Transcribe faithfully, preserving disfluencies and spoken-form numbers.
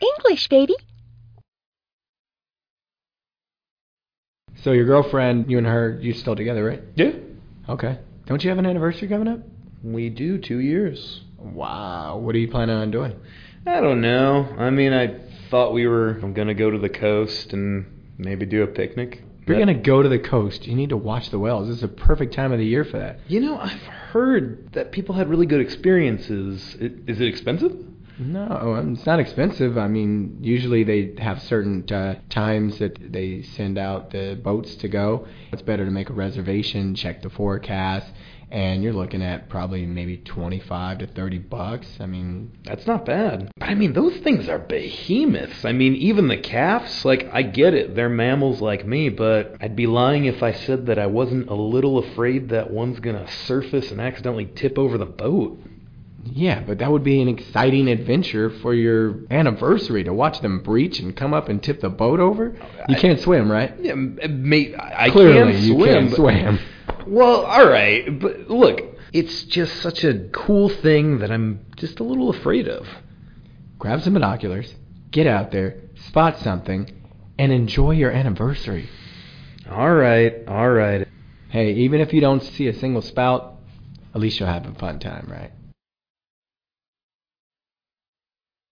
English, baby. So your girlfriend, you and her, you still together, right? Yeah. Okay. Don't you have an anniversary coming up? We do, two years. Wow. What are you planning on doing? I don't know. I mean, I thought we were going to go to the coast and maybe do a picnic. If you're going to go to the coast, you need to watch the whales. This is a perfect time of the year for that. You know, I've heard that people had really good experiences. Is it expensive? No, it's not expensive. I mean, usually they have certain uh, times that they send out the boats to go. It's better to make a reservation, check the forecast, and you're looking at probably maybe twenty-five to thirty bucks. I mean, that's not bad. But I mean, those things are behemoths. I mean, even the calves, like, I get it. They're mammals like me, but I'd be lying if I said that I wasn't a little afraid that one's going to surface and accidentally tip over the boat. Yeah, but that would be an exciting adventure for your anniversary, to watch them breach and come up and tip the boat over. You can't swim, right? Yeah, mate, I Clearly, can you swim. can't but, swim. Well, all right, but look, it's just such a cool thing that I'm just a little afraid of. Grab some binoculars, get out there, spot something, and enjoy your anniversary. All right, all right. Hey, even if you don't see a single spout, at least you'll have a fun time, right?